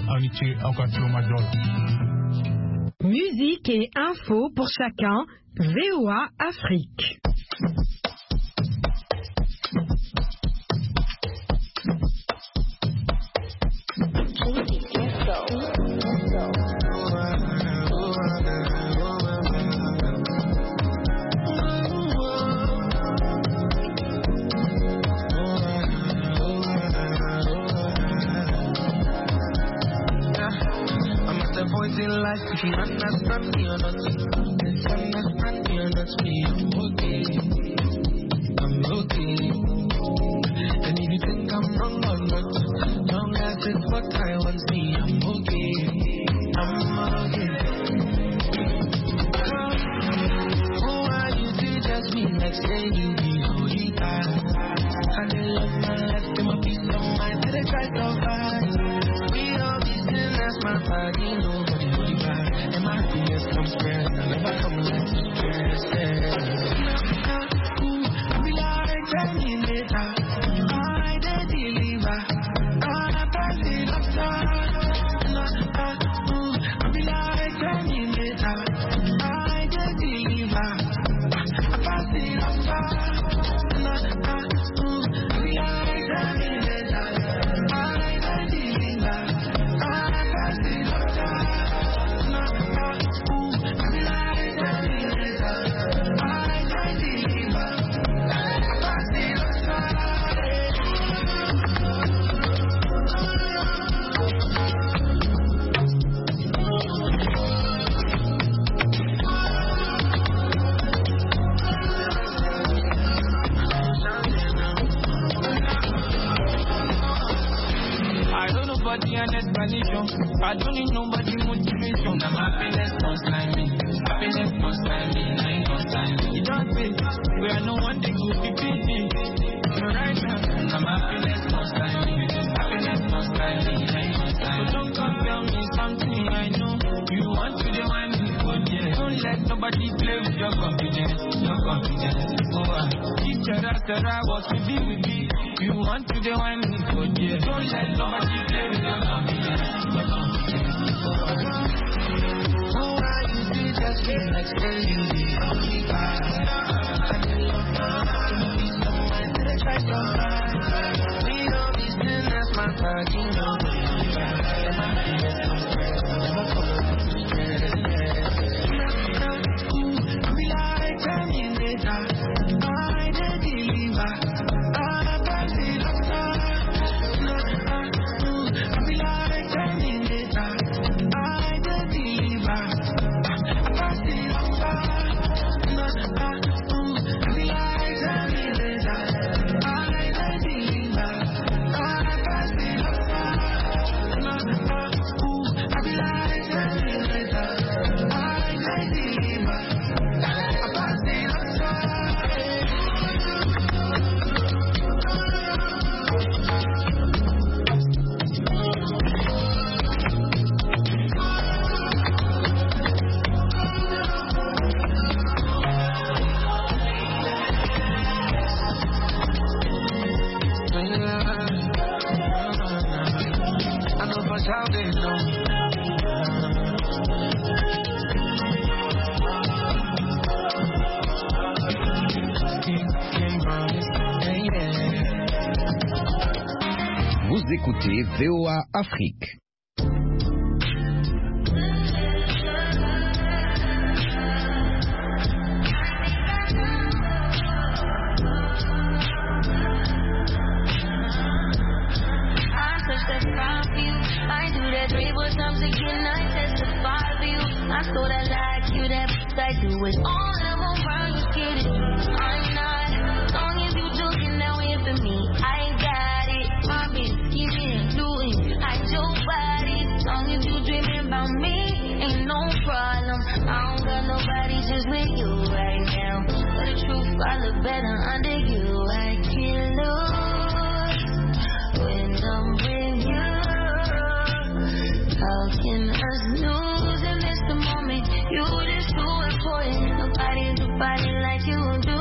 aniche aukatio majola. Musique et info pour chacun, VOA Afrique. If you understand me or not, misunderstand me or not, me, I'm okay. I'm okay. And if you think I'm wrong or not, long as it's what I want, me, I'm okay. I'm okay. Who are you to judge me like say you be holy God? And they love my life, they my peace of mind, they try to fight. We all be sinners, my body, nobody. And my happiness comes first. I never come late to stress. I'll be like, tell me later. I did deliver. I pass it up, I'll be like, tell me later. I did deliver. I pass it up, I'll be like, tell me later. I did deliver. I pass it up, an explanation. I don't need nobody motivation. I'm happiness must line me. Happiness must line me. I ain't gonna line me. You don't say we are no one thing to be busy. You're right now. I'm happiness must line me. Happiness must line me. I ain't gonna line me. So don't come tell me something I know. You want to the one who good, yeah. Don't let nobody play with your confidence. Your confidence. Keep Tara what to be with me. You want to the one who good, yeah. Don't let nobody play with your confidence. Who are you to just be like say you be only God? And you love my be someone that I try to find. We don't be sinners, my body, nobody. And my happiness comes first. Never come to stress. I'll be like, tell me later. I did deliver. I pass it up, I'll be like, tell me later. I did deliver. I pass it up, I'll be like, tell me later. I did deliver. I pass it up, I'll be like, tell me later. I did deliver. I pass it up. I know for how they know. Vous écoutez VOA Afrique. I do that 3-4 times again, I testify for you. I so that like you, that I do is all I'm around, you scared it. I'm not, long as you joking, now in for me. I got it, my bitch, keep it, do it. I your body, long as you dreaming about me, ain't no problem. I don't got nobody just with you right now. But the truth, I look better under you. I can't lose when I'm with you. How can us lose and miss the moment? You just too important. Nobody do body like you do.